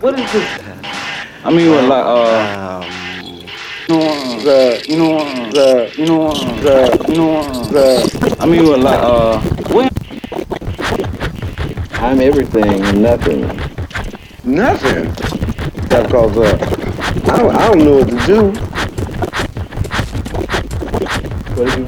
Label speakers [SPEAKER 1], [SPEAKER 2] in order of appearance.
[SPEAKER 1] What is this? I mean, what, like, I mean, what, like, what?
[SPEAKER 2] I'm everything and nothing.
[SPEAKER 3] Nothing. Because I don't know what to do.
[SPEAKER 2] What if you